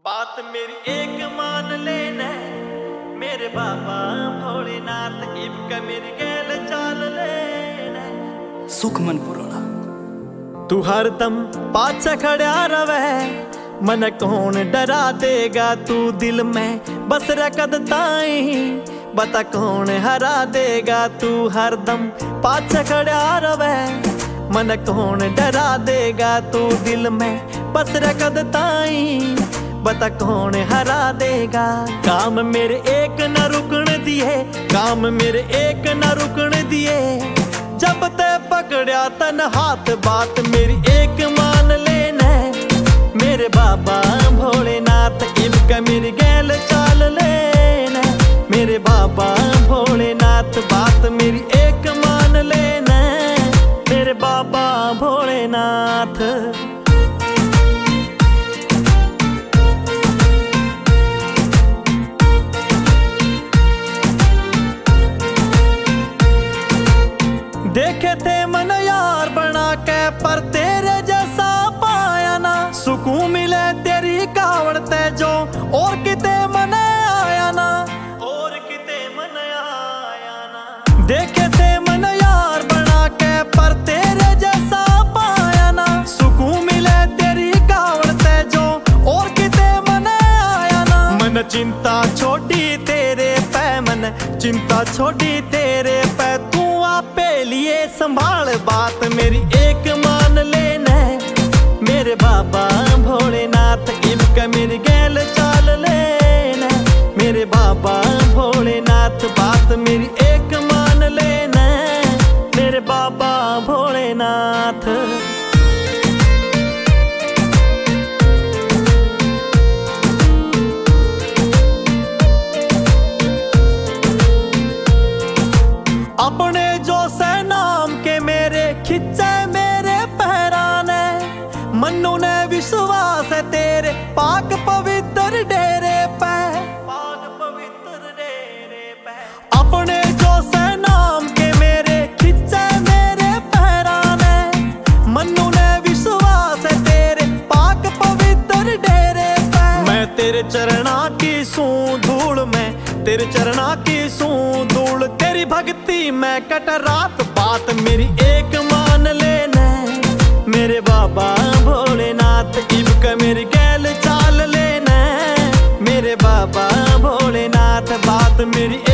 बात मेरी एक मान लेना मेरे बाबा भोलेनाथ इबका मेरी गैल चाल लेना सुख मन पुराना तू हरदम पाछा खड़ा रवे मन कौन डरा देगा तू दिल में बस रकद ताई बता कौन हरा देगा तू हरदम पाछा खड़ा रवे मन कौन डरा देगा तू दिल में बस रकद ताई बता कौन हरा देगा। काम मेरे एक न रुकन दिए काम मेरे एक न रुकन दिए जब ते पकड़ा तन हाथ बात मेरी एक मान लेना मेरे बाबा भोलेनाथ इबका मेरी गैल चाल लेना मेरे बाबा भोलेनाथ बात मेरी एक मान लेना मेरे बाबा भोलेनाथ। देखे थे मन यार बना के पर तेरे जैसा पाया ना सुकून मिले तेरी कावड़ते जो और किते मन आया ना और किते मन आया ना। देखे थे मन यार बना के पर तेरे जैसा पाया ना सुकून मिले तेरी कावड़ते जो और किते मन आया ना। मन चिंता छोड़ी तेरे पे मन चिंता छोड़ी तेरे पे तू आपे लिए संभाल बात मेरी एक मान लेना मेरे बाबा भोलेनाथ इबका मेरी गैल चाल लेना मेरे बाबा भोलेनाथ बात मेरी एक मान लेना मेरे बाबा भोलेनाथ। अपने जो से नाम के मेरे खिंचे मेरे पहराने मन्नू ने विश्वास है तेरे पाक पवित्र डेरे पे पाक पवित्र डेरे पे। अपने जो से नाम के मेरे खिंचे मेरे पहराने मन्नू ने विश्वास है तेरे पाक पवित्र डेरे पे। मैं तेरे चरणा की सूं धूल में तेरे चरणा की सूं धूल तेरी भक्ति में कट रात बात मेरी एक मान लेना मेरे बाबा भोलेनाथ इबका मेरी गैल चाल लेना मेरे बाबा भोलेनाथ बात मेरी